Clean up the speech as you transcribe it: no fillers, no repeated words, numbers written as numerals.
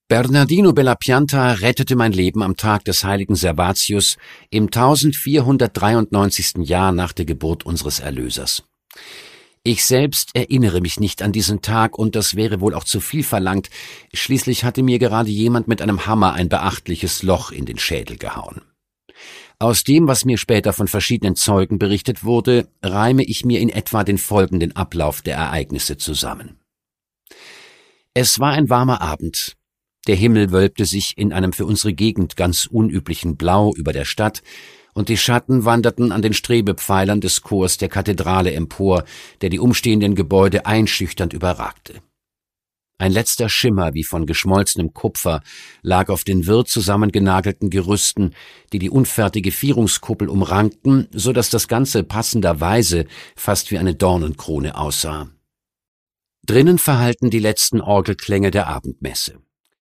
Bernardino Bellapianta rettete mein Leben am Tag des heiligen Servatius im 1493. Jahr nach der Geburt unseres Erlösers. Ich selbst erinnere mich nicht an diesen Tag, und das wäre wohl auch zu viel verlangt. Schließlich hatte mir gerade jemand mit einem Hammer ein beachtliches Loch in den Schädel gehauen. Aus dem, was mir später von verschiedenen Zeugen berichtet wurde, reime ich mir in etwa den folgenden Ablauf der Ereignisse zusammen. Es war ein warmer Abend. Der Himmel wölbte sich in einem für unsere Gegend ganz unüblichen Blau über der Stadt, und die Schatten wanderten an den Strebepfeilern des Chors der Kathedrale empor, der die umstehenden Gebäude einschüchternd überragte. Ein letzter Schimmer wie von geschmolzenem Kupfer lag auf den wirr zusammengenagelten Gerüsten, die die unfertige Vierungskuppel umrankten, so dass das Ganze passenderweise fast wie eine Dornenkrone aussah. Drinnen verhallten die letzten Orgelklänge der Abendmesse.